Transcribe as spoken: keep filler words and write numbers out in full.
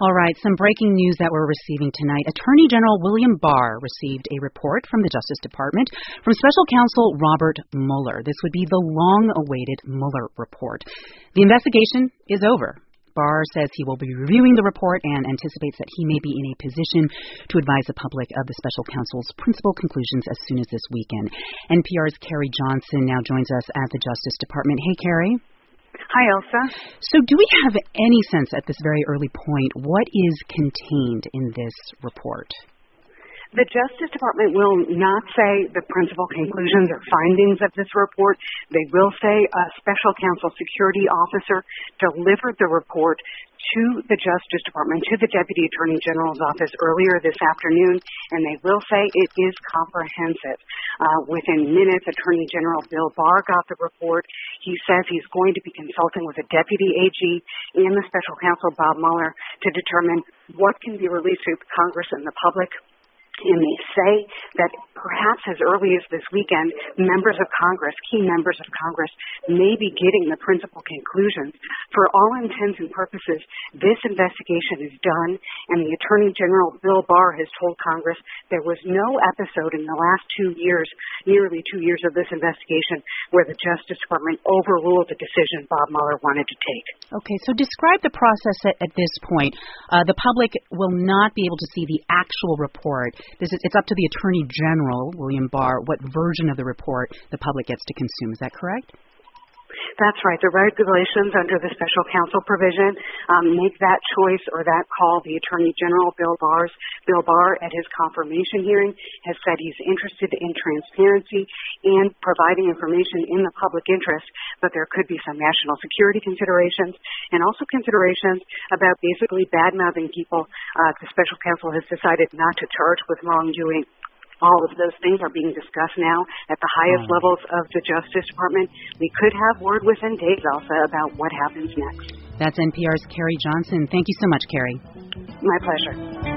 All right, some breaking news that we're receiving tonight. Attorney General William Barr received a report from the Justice Department from Special Counsel Robert Mueller. This would be the long-awaited Mueller report. The investigation is over. Barr says he will be reviewing the report and anticipates that he may be in a position to advise the public of the special counsel's principal conclusions as soon as this weekend. N P R's Carrie Johnson now joins us at the Justice Department. Hey, Carrie. Hi, Elsa. So do we have any sense at this very early point what is contained in this report? The Justice Department will not say the principal conclusions or findings of this report. They will say a special counsel security officer delivered the report to the Justice Department, to the Deputy Attorney General's office earlier this afternoon, and they will say it is comprehensive. Uh, within minutes, Attorney General Bill Barr got the report. He says he's going to be consulting with the Deputy A G and the special counsel, Bob Mueller, to determine what can be released to Congress and the public. And they say that perhaps as early as this weekend, members of Congress, key members of Congress, may be getting the principal conclusions. For all intents and purposes, this investigation is done, and the Attorney General, Bill Barr, has told Congress there was no episode in the last two years, nearly two years of this investigation, where the Justice Department overruled the decision Bob Mueller wanted to take. Okay, so describe the process at, at this point. Uh, the public will not be able to see the actual report. This is, it's up to the Attorney General, William Barr, what version of the report the public gets to consume. Is that correct? That's right. The regulations under the special counsel provision um, make that choice or that call. The Attorney General, Bill Barr's, Bill Barr, at his confirmation hearing, has said he's interested in transparency and providing information in the public interest, but there could be some national security considerations and also considerations about basically bad-mouthing people. Uh, the special counsel has decided not to charge with wrongdoing. All of those things are being discussed now at the highest oh. levels of the Justice Department. We could have word within days, Elsa, about what happens next. That's N P R's Carrie Johnson. Thank you so much, Carrie. My pleasure.